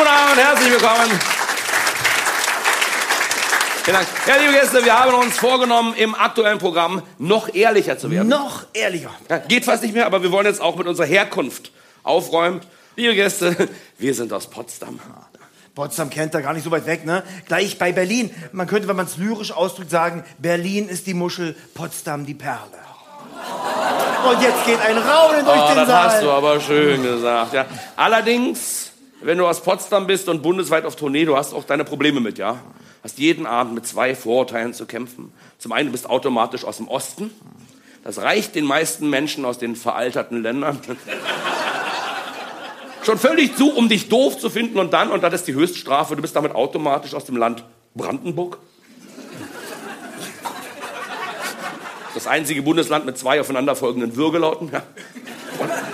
guten Abend, herzlich willkommen. Vielen Dank. Ja, liebe Gäste, wir haben uns vorgenommen, im aktuellen Programm noch ehrlicher zu werden. Noch ehrlicher. Ja, geht fast nicht mehr, aber wir wollen jetzt auch mit unserer Herkunft aufräumen. Liebe Gäste, wir sind aus Potsdam. Potsdam kennt da gar nicht so weit weg, ne? Gleich bei Berlin. Man könnte, wenn man es lyrisch ausdrückt, sagen, Berlin ist die Muschel, Potsdam die Perle. Und jetzt geht ein Raunen durch den das Saal. hast du aber schön gesagt, ja. Allerdings, wenn du aus Potsdam bist und bundesweit auf Tournee, du hast auch deine Probleme mit, ja. Hast jeden Abend mit 2 Vorurteilen zu kämpfen. Zum einen, du bist automatisch aus dem Osten. Das reicht den meisten Menschen aus den veralterten Ländern schon völlig zu, um dich doof zu finden. Und das ist die Höchststrafe, du bist damit automatisch aus dem Land Brandenburg. Das einzige Bundesland mit 2 aufeinanderfolgenden Würgelauten. Ja.